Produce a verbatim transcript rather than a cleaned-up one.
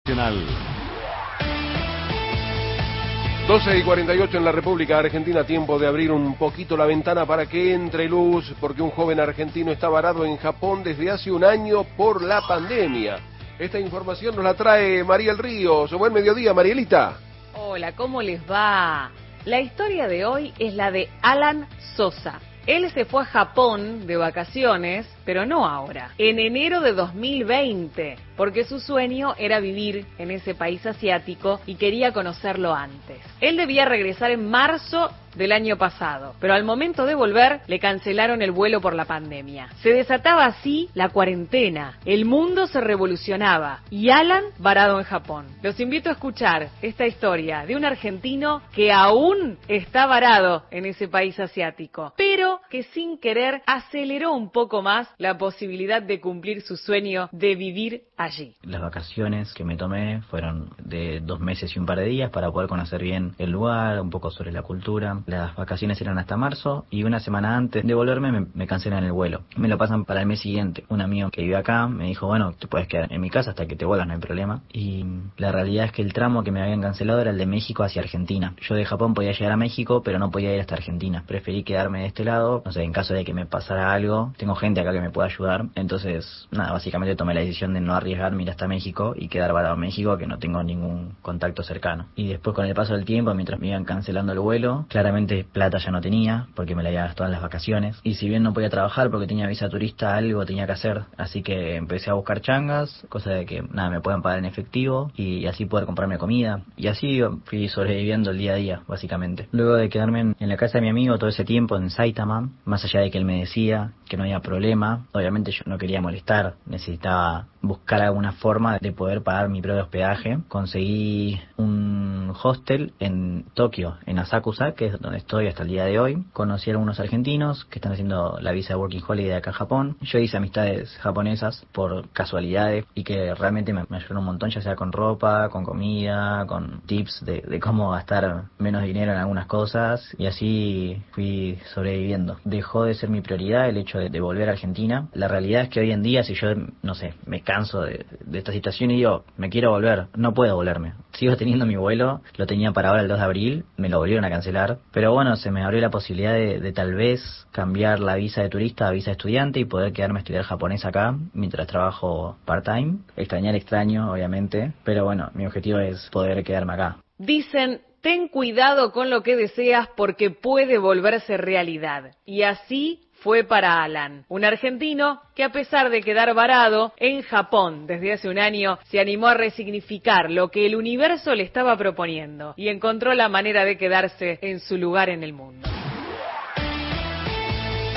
doce y cuarenta y ocho en la República Argentina, tiempo de abrir un poquito la ventana para que entre luz, porque un joven argentino está varado en Japón desde hace un año por la pandemia. Esta información nos la trae Mariel Ríos. Buen mediodía, Marielita. Hola, ¿cómo les va? La historia de hoy es la de Alan Sosa. Él se fue a Japón de vacaciones, pero no ahora, en enero de dos mil veinte, porque su sueño era vivir en ese país asiático y quería conocerlo antes. Él debía regresar en marzo del año pasado, pero al momento de volver le cancelaron el vuelo por la pandemia. Se desataba así la cuarentena, el mundo se revolucionaba y Alan varado en Japón. Los invito a escuchar esta historia de un argentino que aún está varado en ese país asiático, pero que sin querer aceleró un poco más la posibilidad de cumplir su sueño de vivir allí. Las vacaciones que me tomé fueron de dos meses y un par de días para poder conocer bien el lugar, un poco sobre la cultura. Las vacaciones eran hasta marzo y una semana antes de volverme me, me cancelan el vuelo. Me lo pasan para el mes siguiente. Un amigo que vive acá me dijo, bueno, te puedes quedar en mi casa hasta que te vuelvas, no hay problema. Y la realidad es que el tramo que me habían cancelado era el de México hacia Argentina. Yo de Japón podía llegar a México, pero no podía ir hasta Argentina. Preferí quedarme de este lado, no sé, en caso de que me pasara algo. Tengo gente acá que me pueda ayudar. Entonces, nada, básicamente tomé la decisión de no arriesgarme ir hasta México y quedar varado en México, que no tengo ningún contacto cercano. Y después, con el paso del tiempo, mientras me iban cancelando el vuelo, claramente plata ya no tenía, porque me la había gastado en las vacaciones. Y si bien no podía trabajar porque tenía visa turista, algo tenía que hacer. Así que empecé a buscar changas, cosa de que, nada, me puedan pagar en efectivo y así poder comprarme comida. Y así fui sobreviviendo el día a día, básicamente. Luego de quedarme en, en la casa de mi amigo todo ese tiempo en Saitama, más allá de que él me decía que no había problema, obviamente yo no quería molestar, necesitaba buscar alguna forma de poder pagar mi propio hospedaje. Conseguí un hostel en Tokio, en Asakusa, que es donde estoy hasta el día de hoy. Conocí a algunos argentinos que están haciendo la visa de Working Holiday acá en Japón. Yo hice amistades japonesas por casualidades y que realmente me, me ayudaron un montón, ya sea con ropa, con comida, con tips de, de cómo gastar menos dinero en algunas cosas, y así fui sobreviviendo. Dejó de ser mi prioridad el hecho de, de volver a Argentina. La realidad es que hoy en día, si yo, no sé, me canso de, de esta situación y digo, me quiero volver, no puedo volverme. Sigo teniendo mi vuelo, lo tenía para ahora el dos de abril, me lo volvieron a cancelar, pero bueno, se me abrió la posibilidad de, de tal vez cambiar la visa de turista a visa de estudiante y poder quedarme a estudiar japonés acá mientras trabajo part-time. Extrañar extraño, obviamente, pero bueno, mi objetivo es poder quedarme acá. Dicen, ten cuidado con lo que deseas porque puede volverse realidad. Y así fue para Alan, un argentino que, a pesar de quedar varado en Japón desde hace un año, se animó a resignificar lo que el universo le estaba proponiendo y encontró la manera de quedarse en su lugar en el mundo.